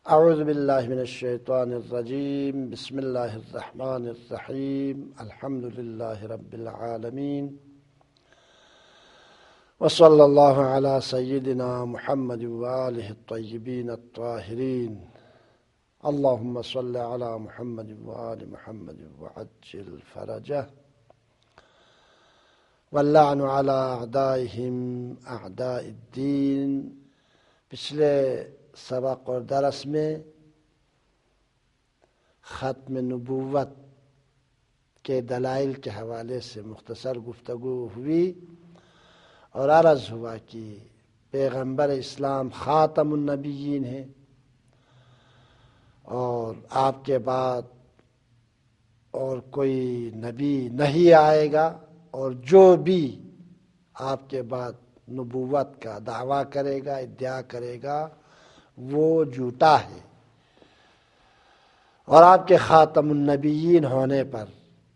اعوذ باللہ من الشیطان الرجیم بسم اللہ الرحمن الرحیم الحمد للہ رب العالمین وصلی اللہ علی سیدنا محمد وآلہ الطیبین الطاہرین اللہم صلی علی محمد وآل محمد وعجل فرجہ واللعن علی اعدائہم اعداء الدین۔ پچھلے سبق اور درس میں ختم نبوت کے دلائل کے حوالے سے مختصر گفتگو ہوئی اور عرض ہوا کہ پیغمبر اسلام خاتم النبیین ہیں اور آپ کے بعد اور کوئی نبی نہیں آئے گا، اور جو بھی آپ کے بعد نبوت کا دعویٰ کرے گا، ادعا کرے گا، وہ جھوٹا ہے۔ اور آپ کے خاتم النبیین ہونے پر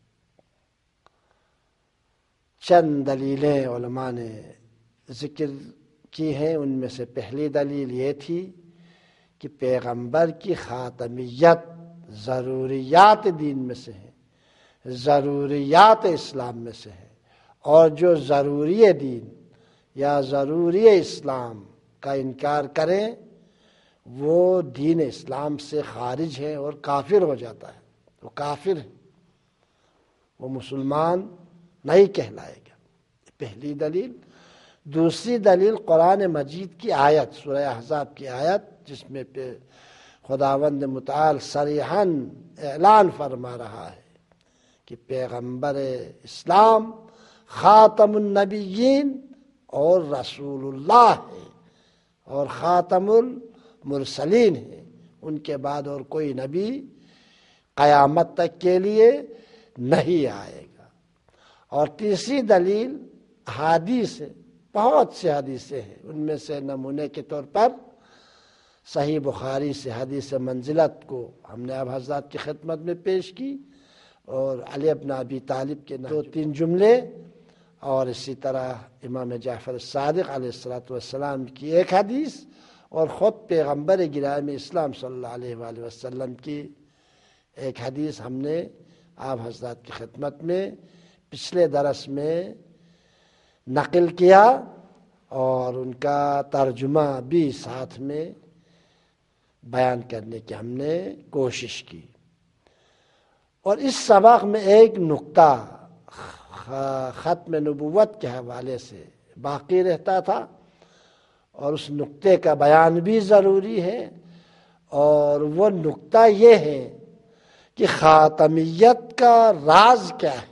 چند دلیلیں علماء نے ذکر کی ہیں۔ ان میں سے پہلی دلیل یہ تھی کہ پیغمبر کی خاتمیت ضروریات دین میں سے ہے، ضروریات اسلام میں سے ہے، اور جو ضروری دین یا ضروری اسلام کا انکار کریں وہ دین اسلام سے خارج ہے اور کافر ہو جاتا ہے، وہ کافر ہے، وہ مسلمان نہیں کہلائے گا۔ پہلی دلیل۔ دوسری دلیل قرآن مجید کی آیت، سورہ احزاب کی آیت، جس میں خداوند متعال صریحاً اعلان فرما رہا ہے کہ پیغمبر اسلام خاتم النبیین اور رسول اللہ ہے اور خاتم المرسلین ہے۔ ان کے بعد اور کوئی نبی قیامت تک کے لیے نہیں آئے گا۔ اور تیسری دلیل حدیث ہے، بہت سے حدیثیں ہیں، ان میں سے نمونے کے طور پر صحیح بخاری سے حدیث منزلت کو ہم نے اب حضرات کی خدمت میں پیش کی، اور علی بن ابی طالب کے 2-3 جملے، اور اسی طرح امام جعفر الصادق علیہ السلام کی ایک حدیث، اور خود پیغمبر گرامی اسلام صلی اللہ علیہ وآلہ وسلم کی ایک حدیث ہم نے آپ حضرات کی خدمت میں پچھلے درس میں نقل کیا، اور ان کا ترجمہ بھی ساتھ میں بیان کرنے کی ہم نے کوشش کی۔ اور اس سبق میں ایک نقطہ ختم نبوت کے حوالے سے باقی رہتا تھا، اور اس نقطے کا بیان بھی ضروری ہے، اور وہ نقطہ یہ ہے کہ خاتمیت کا راز کیا ہے،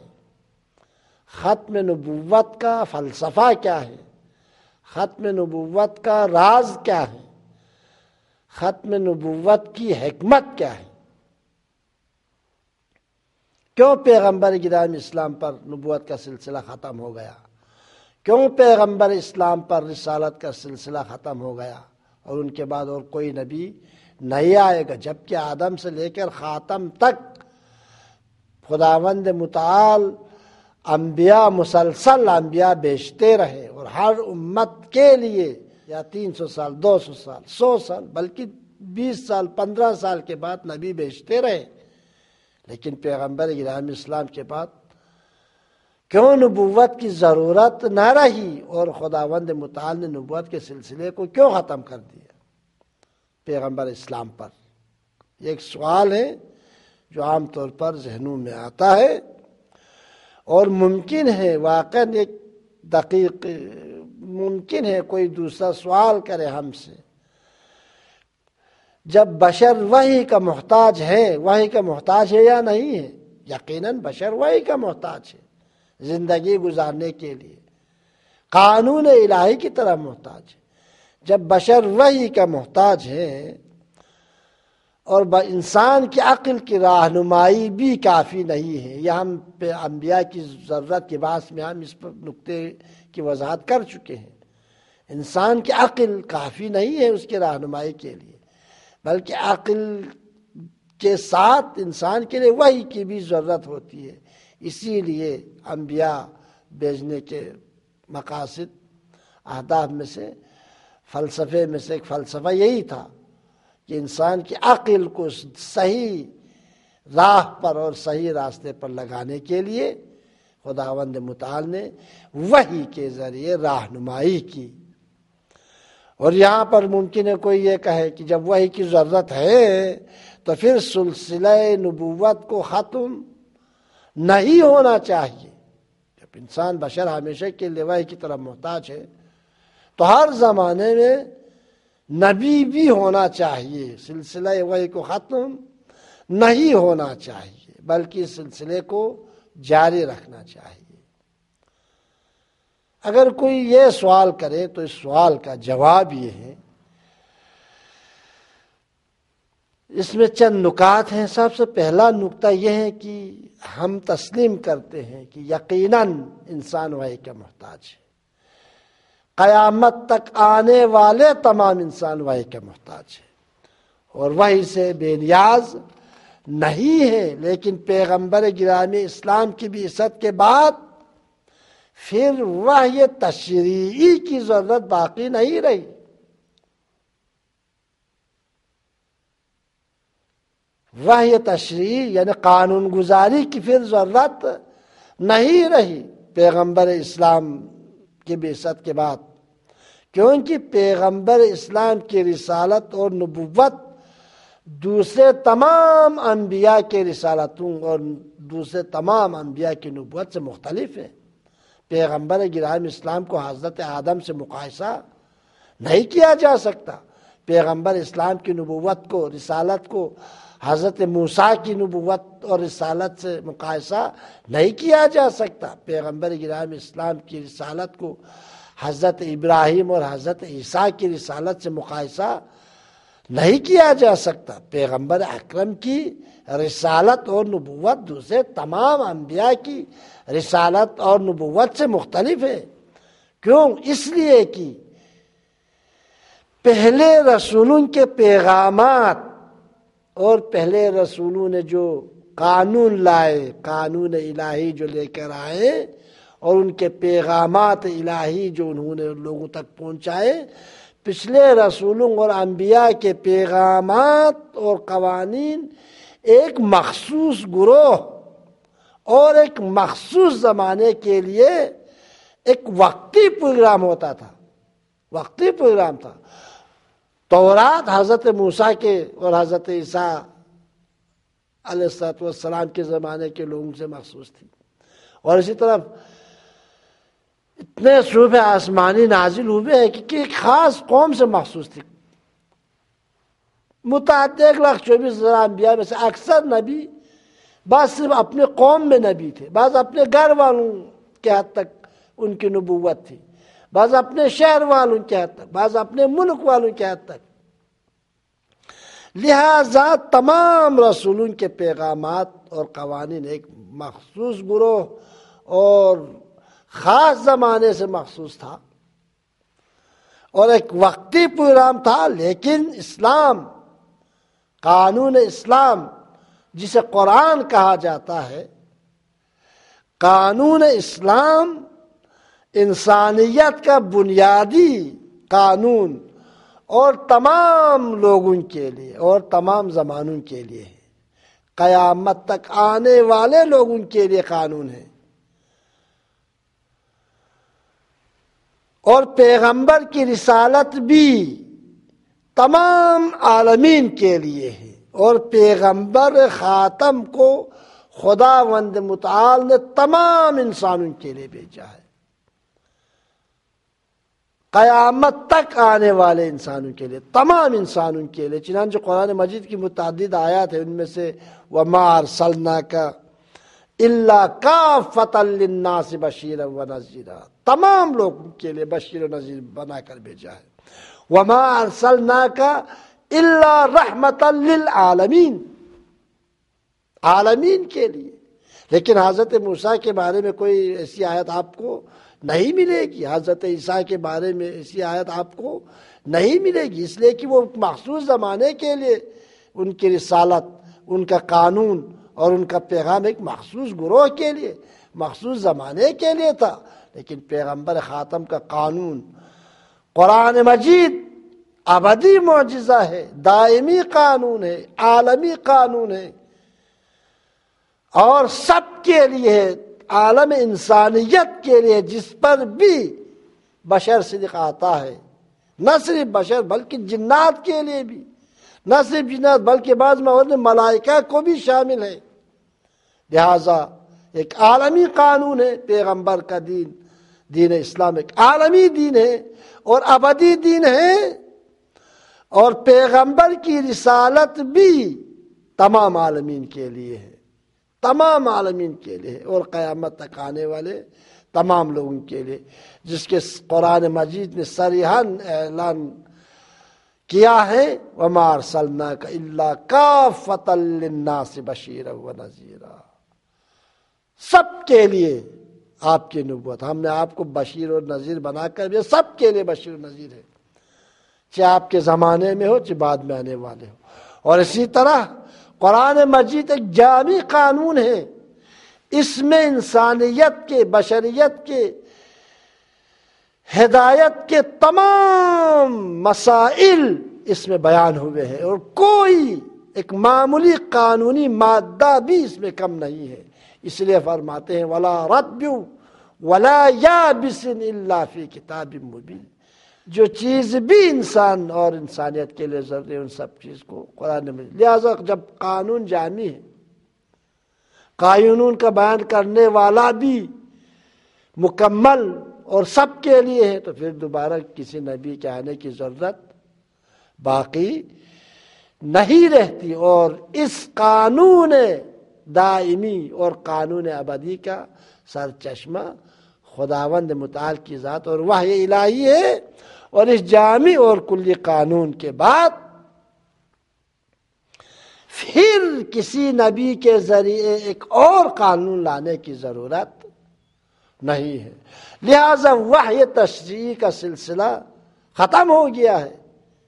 ختم نبوت کا فلسفہ کیا ہے، ختم نبوت کا راز کیا ہے، ختم نبوت کی حکمت کیا ہے، کیوں پیغمبر گرامی اسلام پر نبوت کا سلسلہ ختم ہو گیا، کیوں پیغمبر اسلام پر رسالت کا سلسلہ ختم ہو گیا، اور ان کے بعد اور کوئی نبی نہیں آئے گا، جبکہ آدم سے لے کر خاتم تک خداوند متعال انبیاء مسلسل انبیاء بھیجتے رہے، اور ہر امت کے لیے یا 300 سال 200 سال 100 سال بلکہ 20 سال 15 سال کے بعد نبی بھیجتے رہے، لیکن پیغمبر گرامی اسلام کے بعد کیوں نبوت کی ضرورت نہ رہی، اور خداوند متعال نے نبوت کے سلسلے کو کیوں ختم کر دیا پیغمبر اسلام پر؟ یہ ایک سوال ہے جو عام طور پر ذہنوں میں آتا ہے، اور ممکن ہے واقعاً ایک دقیق ممکن ہے کوئی دوسرا سوال کرے ہم سے، جب بشر وحی کا محتاج ہے، وحی کا محتاج ہے یا نہیں ہے؟ یقیناً بشر وحی کا محتاج ہے، زندگی گزارنے کے لیے قانون الہی کی طرح محتاج ہے۔ جب بشر وحی کا محتاج ہے اور انسان کی عقل کی رہنمائی بھی کافی نہیں ہے، یہ ہم پہ انبیاء کی ضرورت کے بعد میں ہم اس پر نقطے کی وضاحت کر چکے ہیں۔ انسان کی عقل کافی نہیں ہے اس کی رہنمائی کے لیے، بلکہ عقل کے ساتھ انسان کے لیے وحی کی بھی ضرورت ہوتی ہے۔ اسی لیے انبیاء بھیجنے کے مقاصد اہداف میں سے فلسفے میں سے ایک فلسفہ یہی تھا کہ انسان کی عقل کو صحیح راہ پر اور صحیح راستے پر لگانے کے لیے خداوند متعال نے وحی کے ذریعے رہنمائی کی۔ اور یہاں پر ممکن ہے کوئی یہ کہے کہ جب وحی کی ضرورت ہے تو پھر سلسلہ نبوت کو ختم نہیں ہونا چاہیے۔ جب انسان بشر ہمیشہ کے لیے وحی کی طرف محتاج ہے تو ہر زمانے میں نبی بھی ہونا چاہیے۔ سلسلہ وحی کو ختم نہیں ہونا چاہیے بلکہ اس سلسلے کو جاری رکھنا چاہیے۔ اگر کوئی یہ سوال کرے تو اس سوال کا جواب یہ ہے، اس میں چند نکات ہیں۔ سب سے پہلا نکتہ یہ ہے کہ ہم تسلیم کرتے ہیں کہ یقیناً انسان وحی کا محتاج ہے۔ قیامت تک آنے والے تمام انسان وحی کا محتاج ہے اور وحی سے بے نیاز نہیں ہے، لیکن پیغمبر گرامی اسلام کی بعثت کے بعد پھر وحی تشریعی کی ضرورت باقی نہیں رہی۔ وحی تشریعی یعنی قانون گزاری کی پھر ضرورت نہیں رہی پیغمبر اسلام کی بعثت کے بعد، کیونکہ پیغمبر اسلام کی رسالت اور نبوت دوسرے تمام انبیاء کے رسالتوں اور دوسرے تمام انبیاء کی نبوت سے مختلف ہے۔ پیغمبر گرامی اسلام کو حضرت آدم سے مقایسہ نہیں کیا جا سکتا۔ پیغمبر اسلام کی نبوت کو، رسالت کو حضرت موسیٰ کی نبوت اور رسالت سے مقایسہ نہیں کیا جا سکتا۔ پیغمبر گرامی اسلام کی رسالت کو حضرت ابراہیم اور حضرت عیسیٰ کی رسالت سے مقایسہ نہیں کیا جا سکتا۔ پیغمبر اکرم کی رسالت اور نبوت دوسرے تمام انبیاء کی رسالت اور نبوت سے مختلف ہے۔ کیوں؟ اس لیے کہ پہلے رسولوں کے پیغامات اور پہلے رسولوں نے جو قانون لائے، قانون الہی جو لے کر آئے اور ان کے پیغامات الہی جو انہوں نے لوگوں تک پہنچائے، پچھلے رسولوں اور انبیاء کے پیغامات اور قوانین ایک مخصوص گروہ اور ایک مخصوص زمانے کے لیے ایک وقتی پروگرام ہوتا تھا، وقتی پروگرام تھا۔ تورات حضرت موسیٰ کے اور حضرت عیسیٰ علیہ السلام کے زمانے کے لوگوں سے مخصوص تھی، اور اسی طرح اتنے صحف آسمانی نازل ہوئے ہیں کہ ایک خاص قوم سے مخصوص تھی۔ متعدد 1,24,000 انبیاء میں سے اکثر نبی بعض صرف اپنے قوم میں نبی تھے، بعض اپنے گھر والوں کے حد تک ان کی نبوت تھی، بعض اپنے شہر والوں کے حد تک، بعض اپنے ملک والوں کے حد تک۔ لہذا تمام رسولوں کے پیغامات اور قوانین ایک مخصوص گروہ اور خاص زمانے سے مخصوص تھا اور ایک وقتی پروگرام تھا۔ لیکن اسلام، قانون اسلام جسے قرآن کہا جاتا ہے، قانون اسلام انسانیت کا بنیادی قانون اور تمام لوگوں کے لیے اور تمام زمانوں کے لیے ہے، قیامت تک آنے والے لوگوں کے لیے قانون ہے، اور پیغمبر کی رسالت بھی تمام عالمین کے لیے ہے، اور پیغمبر خاتم کو خداوند متعال نے تمام انسانوں کے لیے بھیجا ہے، قیامت تک آنے والے انسانوں کے لیے، تمام انسانوں کے لیے۔ چنانچہ قرآن مجید کی متعدد آیات ہیں، ان میں سے وَمَا أَرْسَلْنَاكَ إِلَّا كَافَّةً لِلنَّاسِ بَشِيرًا وَنَذِيرًا، تمام لوگوں کے لیے بشیر و نذیر بنا کر بھیجا ہے۔ وَمَا أَرْسَلْنَاكَ إِلَّا رَحْمَةً لِلْعَالَمِينَ، عالمین کے لیے۔ لیکن حضرت موسیٰ کے بارے میں کوئی ایسی آیت آپ کو نہیں ملے گی، حضرت عیسیٰ کے بارے میں ایسی آیت آپ کو نہیں ملے گی، اس لیے کہ وہ مخصوص زمانے کے لیے ان کی رسالت، ان کا قانون اور ان کا پیغام ایک مخصوص گروہ کے لیے، مخصوص زمانے کے لیے تھا۔ لیکن پیغمبر خاتم کا قانون، قرآن مجید ابدی معجزہ ہے، دائمی قانون ہے، عالمی قانون ہے، اور سب کے لیے، عالم انسانیت کے لیے، جس پر بھی بشر صدق آتا ہے، نہ صرف بشر بلکہ جنات کے لیے بھی، نہ صرف جنات بلکہ بعض مواقع میں ملائکہ کو بھی شامل ہے۔ لہذا ایک عالمی قانون ہے پیغمبر کا دین، دین اسلام ایک عالمی دین ہے اور ابدی دین ہے، اور پیغمبر کی رسالت بھی تمام عالمین کے لیے ہے، تمام عالمین کے لیے، اور قیامت تک آنے والے تمام لوگوں کے لیے، جس کے قرآن مجید نے صریحاً اعلان کیا ہے وَمَا أَرْسَلْنَاكَ إِلَّا كَافَّةً لِلنَّاسِ بَشِيرًا وَنَذِيرًا، سب کے لیے آپ کی نبوت، ہم نے آپ کو بشیر اور نذیر بنا کر بھی، سب کے لیے بشیر اور نذیر ہے، چاہے آپ کے زمانے میں ہو چاہے بعد میں آنے والے ہو۔ اور اسی طرح قرآن مجید ایک جامع قانون ہے، اس میں انسانیت کے، بشریت کے، ہدایت کے تمام مسائل اس میں بیان ہوئے ہیں، اور کوئی ایک معمولی قانونی مادہ بھی اس میں کم نہیں ہے۔ اس لیے فرماتے ہیں وَلَا رَتْبٍ وَلَا يَابِسٍ إِلَّا فِي كِتَابٍ مُبِينٍ، جو چیز بھی انسان اور انسانیت کے لیے ضروری ہے ان سب چیز کو قرآن میں، لہذا جب قانون جامع ہے، قانون کا بیان کرنے والا بھی مکمل اور سب کے لیے ہے، تو پھر دوبارہ کسی نبی کے آنے کی ضرورت باقی نہیں رہتی، اور اس قانون دائمی اور قانون ابدی کا سرچشمہ خداوند متعال کی ذات اور وحی الہی ہے۔ اور اس جامع اور کلی قانون کے بعد پھر کسی نبی کے ذریعے ایک اور قانون لانے کی ضرورت نہیں ہے، لہذا وحی تشریعی کا سلسلہ ختم ہو گیا ہے،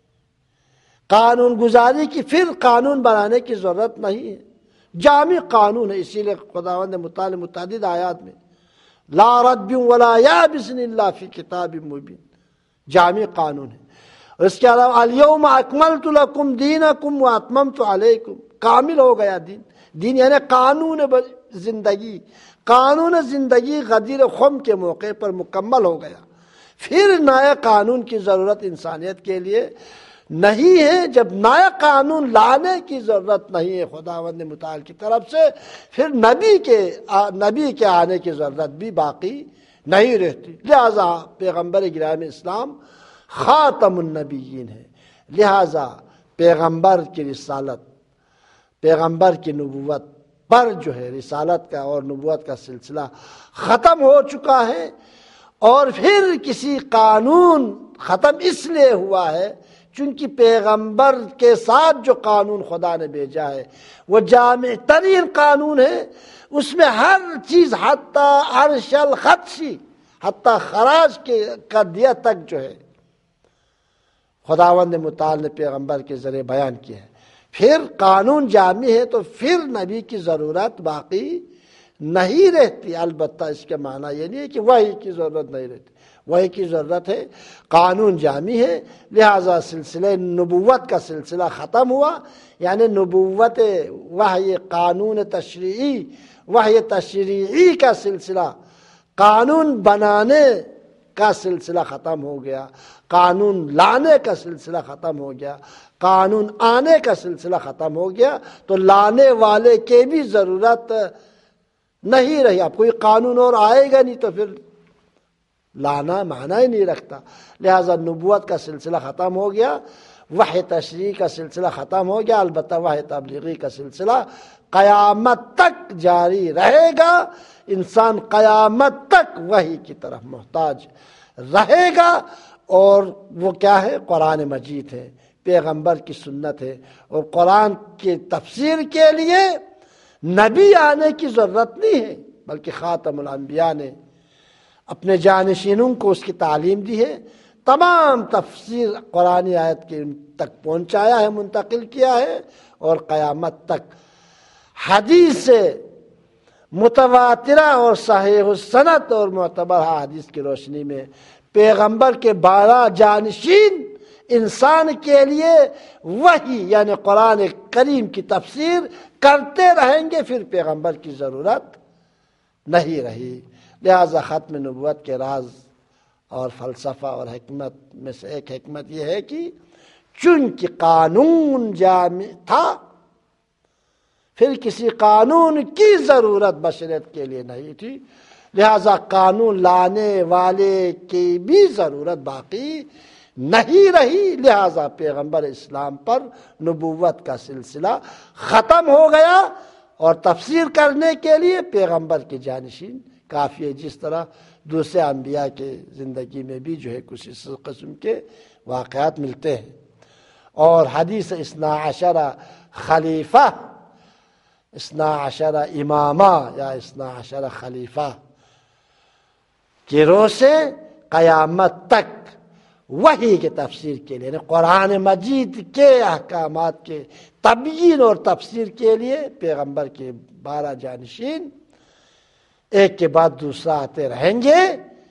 قانون گزاری کی پھر قانون بنانے کی ضرورت نہیں ہے، جامع قانون ہے۔ اسی لیے خداوند متعال متعدد آیات میں لا رتب ولا یابس الا فی کتاب مبین، جامع قانون ہے۔ اور اس کے علاوہ الیوم اکملت لکم دینکم واتممت علیکم، کامل ہو گیا دین، دین یعنی قانون زندگی، قانون زندگی غدیر خم کے موقع پر مکمل ہو گیا، پھر نئے قانون کی ضرورت انسانیت کے لیے نہیں ہے۔ جب نیا قانون لانے کی ضرورت نہیں ہے خداوند متعال کی طرف سے، پھر نبی کے آنے کی ضرورت بھی باقی نہیں رہتی۔ لہذا پیغمبر گرامی اسلام خاتم النبیین ہے، لہذا پیغمبر کی رسالت، پیغمبر کی نبوت پر جو ہے رسالت کا اور نبوت کا سلسلہ ختم ہو چکا ہے، اور پھر کسی قانون ختم اس لیے ہوا ہے چونکہ پیغمبر کے ساتھ جو قانون خدا نے بھیجا ہے وہ جامع ترین قانون ہے، اس میں ہر چیز حتی عرش الخدشی، حتی خراج کا دیا تک جو ہے خداوند متعال نے پیغمبر کے ذریعے بیان کیا ہے۔ پھر قانون جامع ہے تو پھر نبی کی ضرورت باقی نہیں رہتی، البتہ اس کے معنی یہ نہیں ہے کہ وحی کی ضرورت نہیں رہتی، وحی کی ضرورت ہے، قانون جامع ہے، لہذا سلسلہ نبوت کا سلسلہ ختم ہوا، یعنی نبوت وحی قانون تشریعی، وحی تشریعی کا سلسلہ، قانون بنانے کا سلسلہ ختم ہو گیا، قانون لانے کا سلسلہ ختم ہو گیا، قانون آنے کا سلسلہ ختم ہو گیا، تو لانے والے کے بھی ضرورت نہیں رہی۔ اب کوئی قانون اور آئے گا نہیں تو پھر لانا معنی ہی نہیں رکھتا، لہذا نبوت کا سلسلہ ختم ہو گیا، وحی تشریعی کا سلسلہ ختم ہو گیا، البتہ وحی تبلیغی کا سلسلہ قیامت تک جاری رہے گا، انسان قیامت تک وحی کی طرف محتاج رہے گا، اور وہ کیا ہے؟ قرآن مجید ہے، پیغمبر کی سنت ہے، اور قرآن کی تفسیر کے لیے نبی آنے کی ضرورت نہیں ہے، بلکہ خاتم الانبیاء نے اپنے جانشینوں کو اس کی تعلیم دی ہے، تمام تفسیر قرآن آیت کے تک پہنچایا ہے، منتقل کیا ہے، اور قیامت تک حدیث متواترہ اور صحیح السند اور معتبر حدیث کی روشنی میں پیغمبر کے 12 جانشین انسان کے لیے وحی یعنی قرآن کریم کی تفسیر کرتے رہیں گے پھر پیغمبر کی ضرورت نہیں رہی۔ لہذا ختم نبوت کے راز اور فلسفہ اور حکمت میں سے ایک حکمت یہ ہے کہ چونکہ قانون جامع تھا پھر کسی قانون کی ضرورت بشریت کے لیے نہیں تھی، لہذا قانون لانے والے کی بھی ضرورت باقی نہیں رہی، لہذا پیغمبر اسلام پر نبوت کا سلسلہ ختم ہو گیا اور تفسیر کرنے کے لیے پیغمبر کے جانشین کافی ہے، جس طرح دوسرے انبیاء کے زندگی میں بھی جو ہے کچھ اس قسم کے واقعات ملتے ہیں۔ اور حدیث اثنا عشرہ خلیفہ، اثنا عشرہ امامہ یا اثنا عشرہ خلیفہ کے روز سے قیامت تک وحی کے تفسیر کے لیے، قرآن مجید کے احکامات کے تبیین اور تفسیر کے لیے پیغمبر کے 12 جانشین ایک کے بعد دوسرا آتے رہیں گے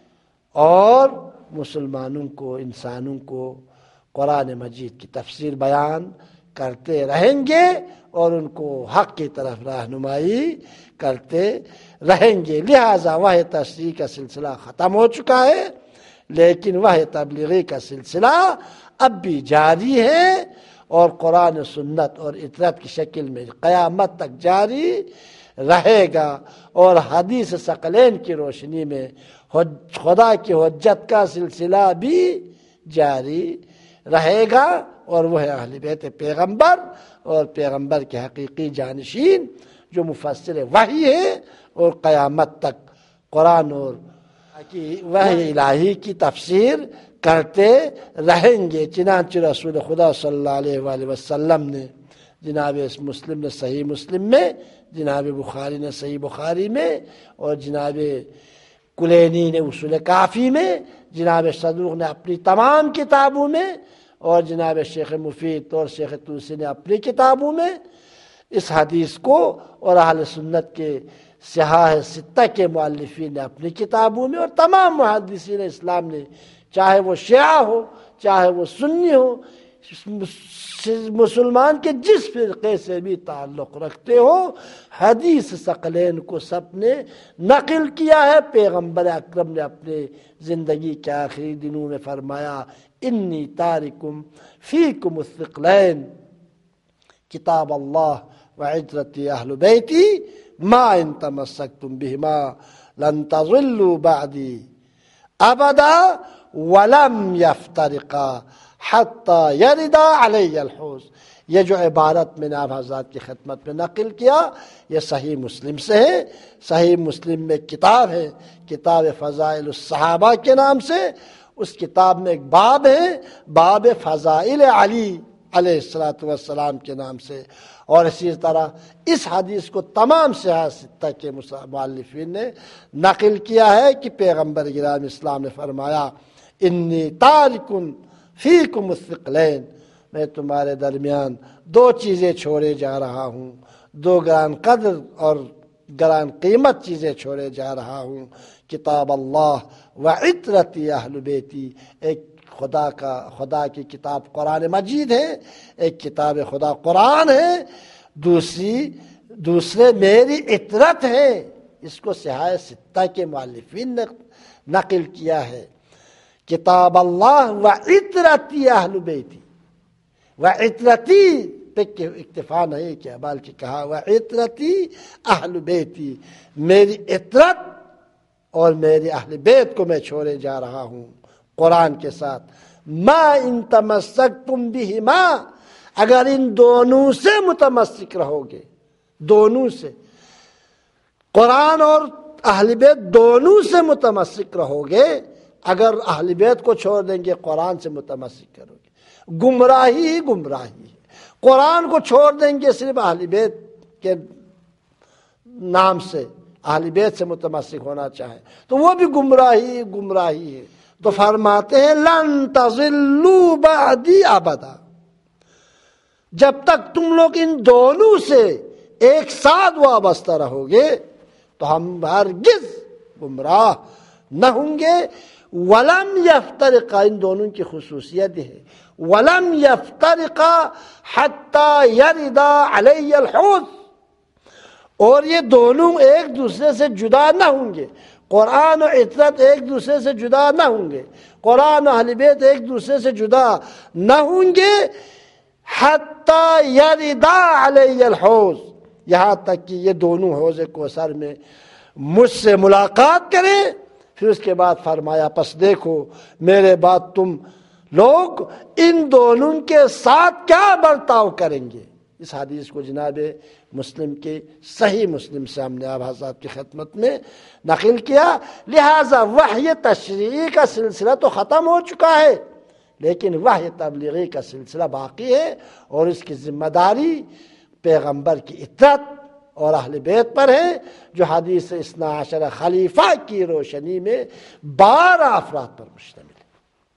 اور مسلمانوں کو، انسانوں کو قرآن مجید کی تفسیر بیان کرتے رہیں گے اور ان کو حق کی طرف رہنمائی کرتے رہیں گے۔ لہذا وحی تشریح کا سلسلہ ختم ہو چکا ہے، لیکن وحی تبلیغی کا سلسلہ اب بھی جاری ہے اور قرآن سنت اور اطرت کی شکل میں قیامت تک جاری رہے گا، اور حدیث ثقلین کی روشنی میں خدا کی حجت کا سلسلہ بھی جاری رہے گا، اور وہ ہے اہل بیت پیغمبر اور پیغمبر کے حقیقی جانشین جو مفسر وحی ہے، اور قیامت تک قرآن اور وحی الہی کی تفسیر کرتے رہیں گے۔ چنانچہ رسول خدا صلی اللہ علیہ وآلہ وسلم نے جناب مسلم نے صحیح مسلم میں، جناب بخاری نے صحیح بخاری میں، اور جناب کلینی نے اصول کافی میں، جناب صدوق نے اپنی تمام کتابوں میں، اور جناب شیخ مفید اور شیخ توسی نے اپنی کتابوں میں اس حدیث کو، اور اہل سنت کے صحاح ستہ کے مؤلفین نے اپنی کتابوں میں، اور تمام محدثین اسلام نے، چاہے وہ شیعہ ہو چاہے وہ سنی ہو، مسلمان کے جس فرقے سے بھی تعلق رکھتے ہو، حدیث ثقلین کو سب نے نقل کیا ہے۔ پیغمبر اکرم نے اپنے زندگی کے آخری دنوں میں فرمایا، انی تارکم فیکم الثقلین کتاب اللہ وعترتی اہل بیتی ما ان تمسکتم بہما لن تضلوا بعدی ابدا ولم یفترقا حتی یردا علی الحوض۔ یہ جو عبارت میں نے آپ حضرات کی خدمت میں نقل کیا، یہ صحیح مسلم سے ہے۔ صحیح مسلم میں کتاب ہے، کتاب فضائل الصحابہ کے نام سے، اس کتاب میں ایک باب ہے، باب فضائل علی علیہ السلام کے نام سے، اور اسی طرح اس حدیث کو تمام صحاح ستہ کے مؤلفین نے نقل کیا ہے کہ پیغمبر گرامی اسلام نے فرمایا، انی تارکن فیکم الثقلین، میں تمہارے درمیان 2 چیزیں چھوڑے جا رہا ہوں، 2 گران قدر اور گران قیمت چیزیں چھوڑے جا رہا ہوں، کتاب اللہ وعترتی اہل بیتی، ایک خدا کی کتاب قرآن مجید ہے، ایک کتاب خدا قرآن ہے، دوسرے میری عترت ہے۔ اس کو صحاح ستہ کے مؤلفین نے نقل کیا ہے، کتاب اللہ وعترتی اہل بیتی، وعترتی پہ اکتفا نہیں کیا بلکہ کہا وعترتی اہل بیتی، میری عترت اور میری اہل بیت کو میں چھوڑے جا رہا ہوں قرآن کے ساتھ۔ ما ان تمسکتم بہما، اگر ان دونوں سے متمسک رہو گے، دونوں سے، قرآن اور اہل بیت دونوں سے متمسک رہو گے، اگر اہل بیت کو چھوڑ دیں گے قرآن سے متمسک کرو گے، گمراہی ہی گمراہی ہے۔ قرآن کو چھوڑ دیں گے صرف اہل بیت کے نام سے، اہل بیت سے متمسک ہونا چاہیں تو وہ بھی گمراہی ہے۔ تو فرماتے ہیں لن تضلوا بعدی ابدا، جب تک تم لوگ ان دونوں سے ایک ساتھ وابستہ رہو گے تو ہم ہرگز گمراہ نہ ہوں گے۔ ولم یفترقا، ان دونوں کی خصوصیت ہے، وَلَمْ يَفْتَرِقَا حَتَّى يَرِدَا عَلَيَّ الْحُوض، اور یہ دونوں ایک دوسرے سے جدا نہ ہوں گے، قرآن و عترت ایک دوسرے سے جدا نہ ہوں گے، قرآن و اہل بیت ایک دوسرے سے جدا نہ ہوں گے، حَتَّى يَرِدَا عَلَيَّ الْحُوض، یہاں تک کہ یہ دونوں حوض کوثر میں مجھ سے ملاقات کریں۔ پھر اس کے بعد فرمایا پس دیکھو میرے بعد تم لوگ ان دونوں کے ساتھ کیا برتاؤ کریں گے۔ اس حدیث کو جناب مسلم کے صحیح مسلم سے ہم نے آپ حضرات کی خدمت میں نقل کیا۔ لہذا وحی تشریعی کا سلسلہ تو ختم ہو چکا ہے، لیکن وحی تبلیغی کا سلسلہ باقی ہے، اور اس کی ذمہ داری پیغمبر کی اطاعت اور اہل بیت پر ہے، جو حدیث 12 خلیفہ کی روشنی میں 12 افراد پر مشتمل ہے۔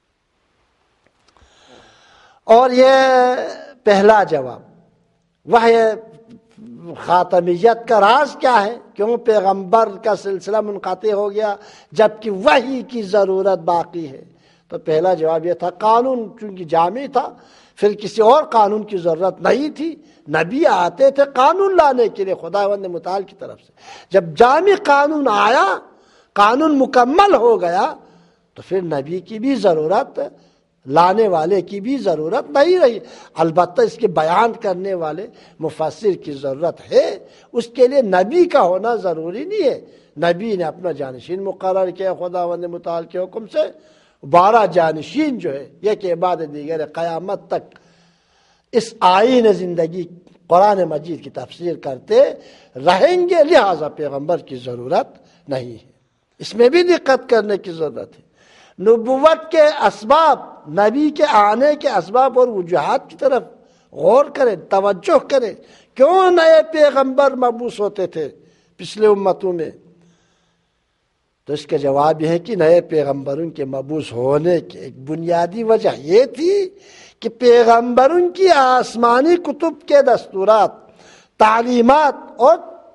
اور یہ پہلا جواب۔ وحی خاتمیت کا راز کیا ہے؟ کیوں پیغمبر کا سلسلہ منقطع ہو گیا جبکہ وحی کی ضرورت باقی ہے؟ تو پہلا جواب یہ تھا، قانون چونکہ جامع تھا، پھر کسی اور قانون کی ضرورت نہیں تھی، نبی آتے تھے قانون لانے کے لیے خداوند متعال کی طرف سے۔ جب جامع قانون آیا، قانون مکمل ہو گیا، تو پھر نبی کی بھی ضرورت، لانے والے کی بھی ضرورت نہیں رہی۔ البتہ اس کے بیان کرنے والے مفسر کی ضرورت ہے، اس کے لیے نبی کا ہونا ضروری نہیں ہے۔ نبی نے اپنا جانشین مقرر کیا خداوند متعال کے حکم سے، 12 جانشین جو ہے یہ کہ بعد دیگر قیامت تک اس آئین زندگی قرآن مجید کی تفسیر کرتے رہیں گے، لہذا پیغمبر کی ضرورت نہیں ہے۔ اس میں بھی دقت کرنے کی ضرورت ہے۔ نبوت کے اسباب، نبی کے آنے کے اسباب اور وجوہات کی طرف غور کریں، توجہ کریں۔ کیوں نئے پیغمبر مبعوث ہوتے تھے پچھلے امتوں میں؟ تو اس کا جواب یہ ہے کہ نئے پیغمبروں کے مبعوث ہونے کی ایک بنیادی وجہ یہ تھی کہ پیغمبروں کی آسمانی کتب کے دستورات، تعلیمات اور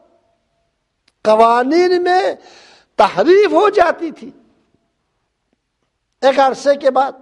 قوانین میں تحریف ہو جاتی تھی۔ ایک عرصے کے بعد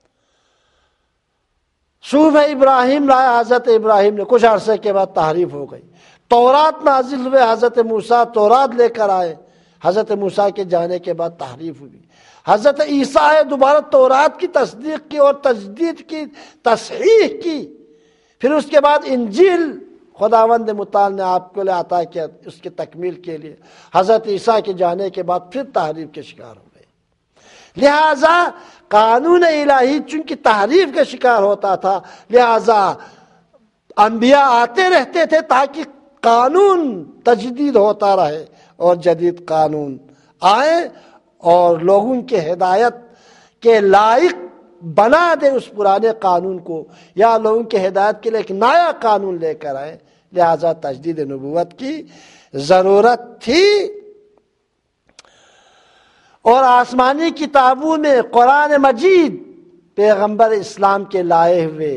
صحف ابراہیم لائے حضرت ابراہیم نے، کچھ عرصے کے بعد تحریف ہو گئی۔ تورات نازل ہوئے، حضرت موسیٰ تورات لے کر آئے، حضرت موسیٰ کے جانے کے بعد تحریف ہوئی۔ حضرت عیسیٰ آئے، دوبارہ تورات کی تصدیق کی اور تجدید کی، تصحیح کی۔ پھر اس کے بعد انجیل خداوند متعال نے آپ کو لے عطا کیا اس کی تکمیل کے لیے۔ حضرت عیسیٰ کے جانے کے بعد پھر تحریف کے شکار ہو گئے۔ لہذا قانون الہی چونکہ تحریف کا شکار ہوتا تھا، لہذا انبیاء آتے رہتے تھے تاکہ قانون تجدید ہوتا رہے اور جدید قانون آئے اور لوگوں کے ہدایت کے لائق بنا دے اس پرانے قانون کو، یا لوگوں کے ہدایت کے لیے ایک نیا قانون لے کر آئے۔ لہذا تجدید نبوت کی ضرورت تھی، اور آسمانی کتابوں میں قرآن مجید پیغمبر اسلام کے لائے ہوئے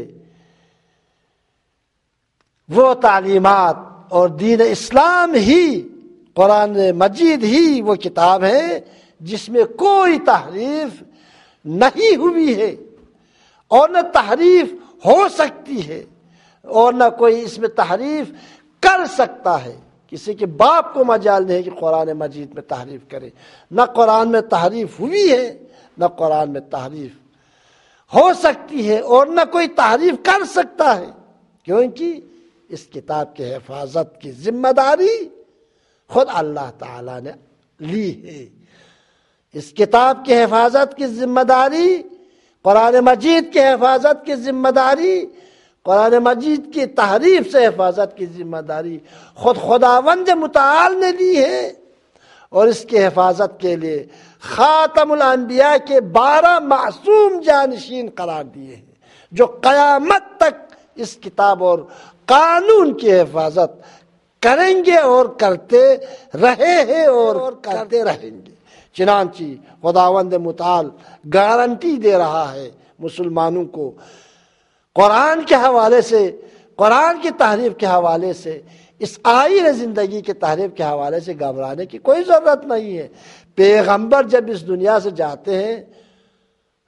وہ تعلیمات اور دین اسلام ہی، قرآن مجید ہی وہ کتاب ہے جس میں کوئی تحریف نہیں ہوئی ہے، اور نہ تحریف ہو سکتی ہے، اور نہ کوئی اس میں تحریف کر سکتا ہے۔ کسی کے باپ کو مجال نہیں کہ قرآن مجید میں تحریف کرے۔ نہ قرآن میں تحریف ہوئی ہے، نہ قرآن میں تحریف ہو سکتی ہے، اور نہ کوئی تحریف کر سکتا ہے، کیونکہ اس کتاب کی حفاظت کی ذمہ داری خود اللہ تعالی نے لی ہے۔ اس کتاب کی حفاظت کی ذمہ داری، قرآن مجید کی حفاظت کی ذمہ داری، قرآن مجید کی تحریف سے حفاظت کی ذمہ داری خود خداوند متعال نے لی ہے، اور اس کی حفاظت کے لیے خاتم الانبیاء کے 12 معصوم جانشین قرار دیے ہیں، جو قیامت تک اس کتاب اور قانون کی حفاظت کریں گے اور کرتے رہے ہیں اور کرتے رہیں گے۔ چنانچہ خداوند متعال گارنٹی دے رہا ہے مسلمانوں کو قرآن کے حوالے سے، قرآن کی تحریف کے حوالے سے، اس آئین زندگی کے تحریف کے حوالے سے گھبرانے کی کوئی ضرورت نہیں ہے۔ پیغمبر جب اس دنیا سے جاتے ہیں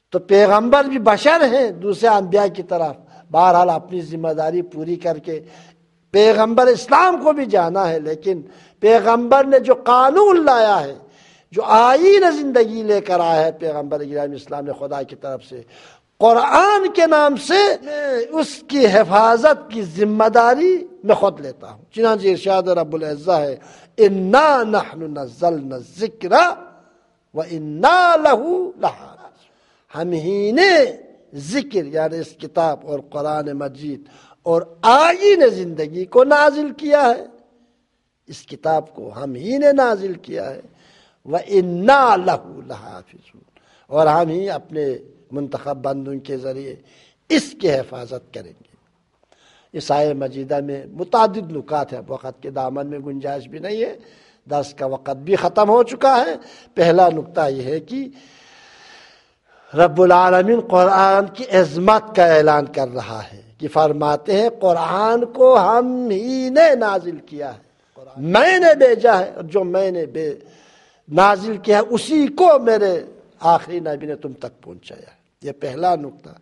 تو پیغمبر بھی بشر ہیں دوسرے انبیاء کی طرف، بہرحال اپنی ذمہ داری پوری کر کے پیغمبر اسلام کو بھی جانا ہے، لیکن پیغمبر نے جو قانون لایا ہے، جو آئین زندگی لے کر آیا ہے پیغمبر گرامی اسلام نے خدا کی طرف سے، قرآن کے نام سے اس کی حفاظت کی ذمہ داری میں خود لیتا ہوں۔ چنانچہ ارشاد رب العزہ ہے انا نحن نزلنا الذکر وانا لہ لحافظون، ہم ہی نے ذکر یعنی اس کتاب اور قرآن مجید اور آئین زندگی کو نازل کیا ہے، اس کتاب کو ہم ہی نے نازل کیا ہے، وَإِنَّا لَهُ لَحَافِظُونَ، اور ہم ہی اپنے منتخب بندوں کے ذریعے اس کی حفاظت کریں گے۔ اس آیہ مجیدہ میں متعدد نکات ہیں، وقت کے دامن میں گنجائش بھی نہیں ہے، درس کا وقت بھی ختم ہو چکا ہے۔ پہلا نکتہ یہ ہے کہ رب العالمین قرآن کی عظمت کا اعلان کر رہا ہے کہ فرماتے ہیں قرآن کو ہم ہی نے نازل کیا ہے، میں نے بھیجا ہے، اور جو میں نے نازل کیا ہے اسی کو میرے آخری نبی نے تم تک پہنچایا ہے۔ یہ پہلا نکتہ۔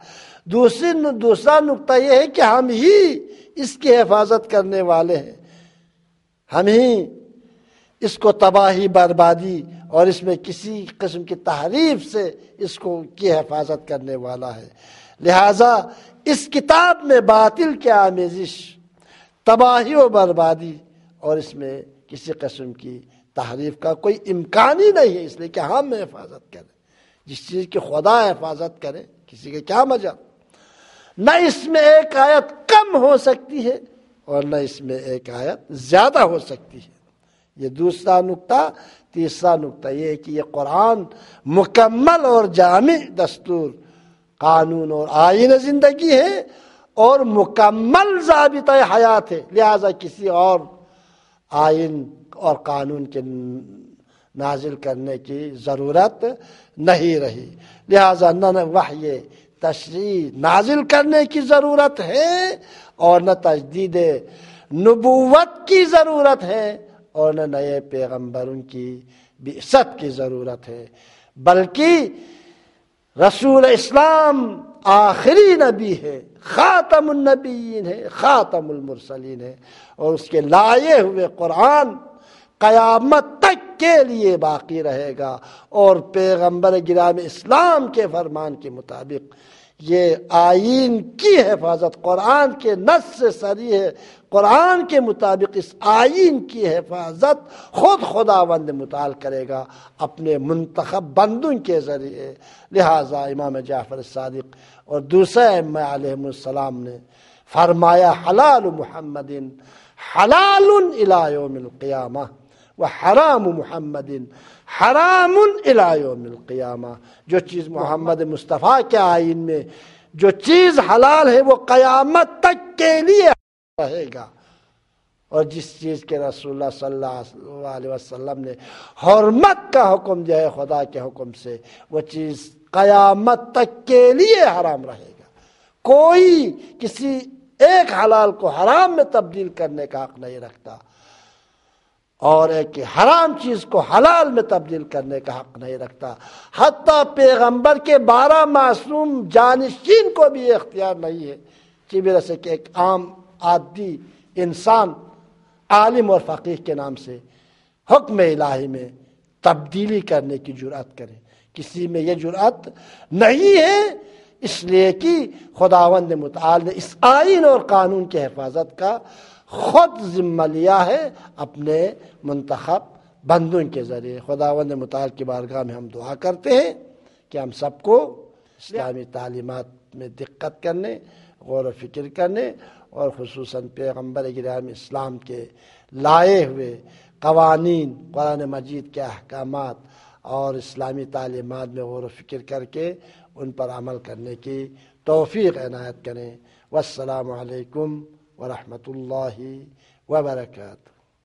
دوسرا نکتہ یہ ہے کہ ہم ہی اس کی حفاظت کرنے والے ہیں، ہم ہی اس کو تباہی بربادی اور اس میں کسی قسم کی تحریف سے اس کو کی حفاظت کرنے والا ہے، لہذا اس کتاب میں باطل کی آمیزش، تباہی و بربادی اور اس میں کسی قسم کی تحریف کا کوئی امکان ہی نہیں ہے، اس لیے کہ ہم حفاظت کریں۔ جس چیز کی خدا حفاظت کرے کسی کے کیا مجال، نہ اس میں ایک آیت کم ہو سکتی ہے اور نہ اس میں ایک آیت زیادہ ہو سکتی ہے۔ یہ دوسرا نکتہ۔ تیسرا نکتہ یہ ہے کہ یہ قرآن مکمل اور جامع دستور، قانون اور آئین زندگی ہے اور مکمل ضابطہ حیات ہے، لہذا کسی اور آئین اور قانون کے نازل کرنے کی ضرورت نہیں رہی، لہذا نہ وحی تشریع نازل کرنے کی ضرورت ہے اور نہ تجدید نبوت کی ضرورت ہے اور نہ نئے پیغمبروں کی بعثت کی ضرورت ہے، بلکہ رسول اسلام آخری نبی ہے، خاتم النبیین ہے، خاتم المرسلین ہے، اور اس کے لائے ہوئے قرآن قیامت تک کے لیے باقی رہے گا، اور پیغمبر گرامی اسلام کے فرمان کے مطابق یہ آئین کی حفاظت قرآن کے نص سے صریح ہے، قرآن کے مطابق اس آئین کی حفاظت خود خداوند متعال کرے گا اپنے منتخب بندوں کے ذریعے، لہذا امام جعفر الصادق اور دوسرے ائمہ علیہم السلام نے فرمایا حلال محمد حلال الی یوم القیامہ وحرام محمد حرام الی یوم القیامہ، جو چیز محمد مصطفیٰ کے آئین میں جو چیز حلال ہے وہ قیامت تک کے لیے رہے گا، اور جس چیز کے رسول اللہ صلی اللہ علیہ وسلم نے حرمت کا حکم دیا ہے خدا کے حکم سے، وہ چیز قیامت تک کے لیے حرام رہے گا۔ کوئی کسی ایک حلال کو حرام میں تبدیل کرنے کا حق نہیں رکھتا، اور ایک حرام چیز کو حلال میں تبدیل کرنے کا حق نہیں رکھتا، حتیٰ پیغمبر کے 12 معصوم جانشین کو بھی اختیار نہیں ہے کہ ویسے کہ ایک عام عادی انسان عالم اور فقیہ کے نام سے حکم الہی میں تبدیلی کرنے کی جرأت کرے، کسی میں یہ جرأت نہیں ہے، اس لیے کہ خداوند متعال نے اس آئین اور قانون کی حفاظت کا خود ذمہ لیا ہے اپنے منتخب بندوں کے ذریعے۔ خداوند متعال کی بارگاہ میں ہم دعا کرتے ہیں کہ ہم سب کو اسلامی تعلیمات میں دقت کرنے، غور و فکر کرنے، اور خصوصاً پیغمبر گرامی اسلام کے لائے ہوئے قوانین، قرآن مجید کے احکامات اور اسلامی تعلیمات میں غور و فکر کر کے ان پر عمل کرنے کی توفیق عنایت کریں۔ والسلام علیکم ورحمۃ اللہ وبرکاتہ۔